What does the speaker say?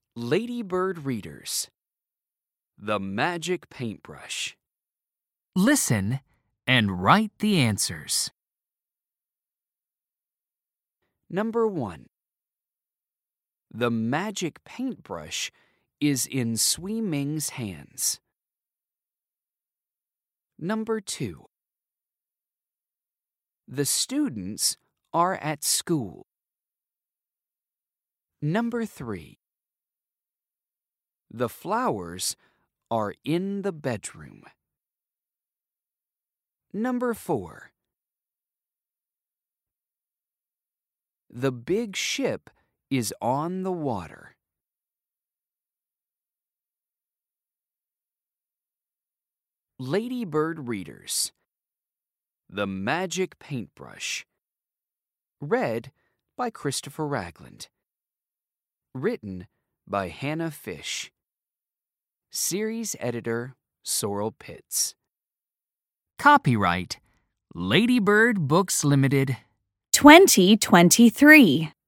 Ladybird Readers. The Magic Paintbrush. Listen and write the answers. Number 1. The magic paintbrush is in Sui Ming's hands. Number 2. The students are at school. Number 3. The flowers are in the bedroom. Number 4. The big ship is on the water. Ladybird Readers. The Magic Paintbrush. Read by Christopher Ragland. Written by Hannah Fish. Series editor Sorrel Pitts. Copyright Ladybird Books Limited. 2023.